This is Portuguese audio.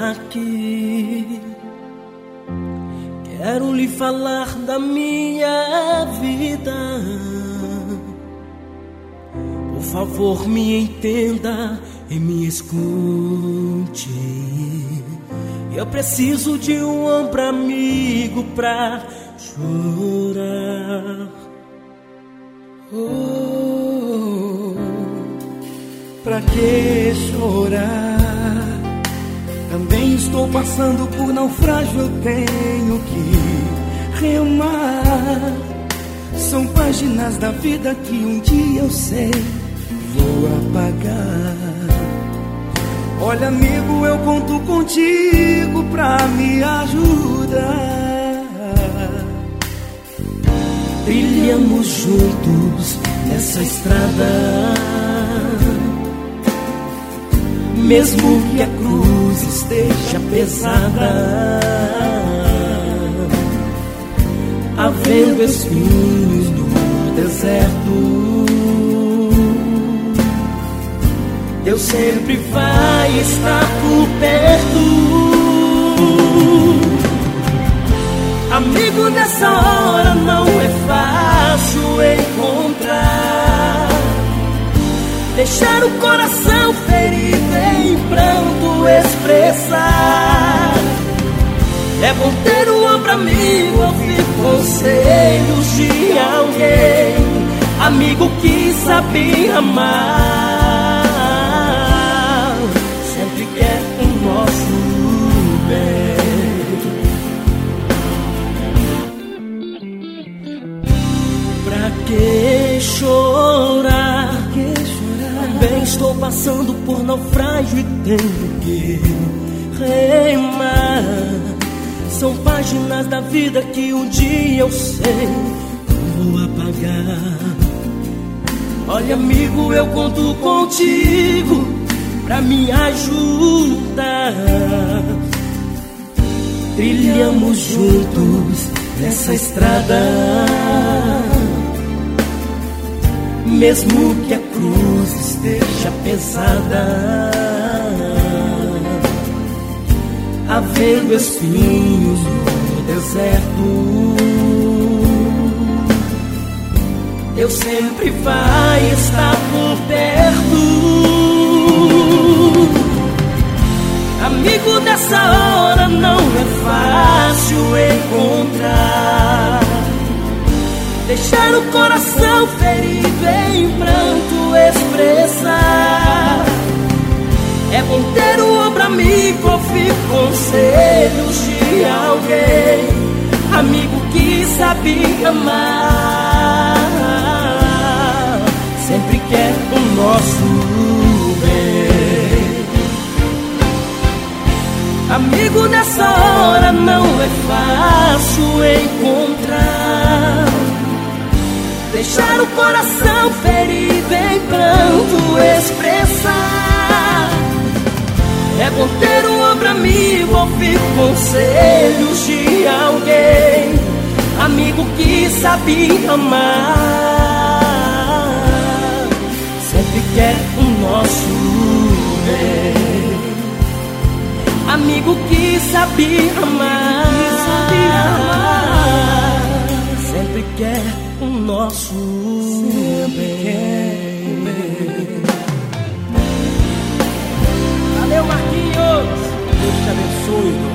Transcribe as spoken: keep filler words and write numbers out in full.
aqui. Quero lhe falar da minha vida. Por favor, me entenda e me escute. Eu preciso de um ombro amigo pra chorar. Oh, pra que chorar? Também estou passando por naufrágio, eu tenho que remar. São páginas da vida que um dia eu sei vou apagar. Olha, amigo, eu conto contigo pra me ajudar. Trilhamos juntos nessa estrada, mesmo que a cruz esteja pesada, havendo espinhos no deserto, Deus sempre vai estar por perto. Amigo, nessa hora não é fácil encontrar. Deixar o coração ferido em pranto expressar. É bom ter um ombro amigo, ouvir conselhos de alguém, amigo que sabe amar, sempre quer o nosso bem. Pra que chorar? Também estou passando por naufrágio e tenho que remar. São páginas da vida que um dia eu sei vou apagar. Olha, amigo, eu conto contigo pra me ajudar. Trilhamos juntos nessa estrada, mesmo que a cruz esteja pesada, havendo espinhos no deserto, Deus sempre vai estar por perto. Amigo, dessa hora não é fácil encontrar. Deixar o coração ferido em pranto expressar. É bom ter um ombro amigo, ouvir conselhos de alguém, amigo que sabe amar, sempre quer o nosso bem. Amigo, nessa hora não é fácil encontrar. Deixar o coração ferido em pranto expressar. É bom ter um ombro amigo, ouvir conselhos de alguém, amigo que sabe amar, sempre quer o nosso bem. Amigo que sabe amar, sempre quer o nosso bem. Valeu, Marquinhos. Deus te abençoe.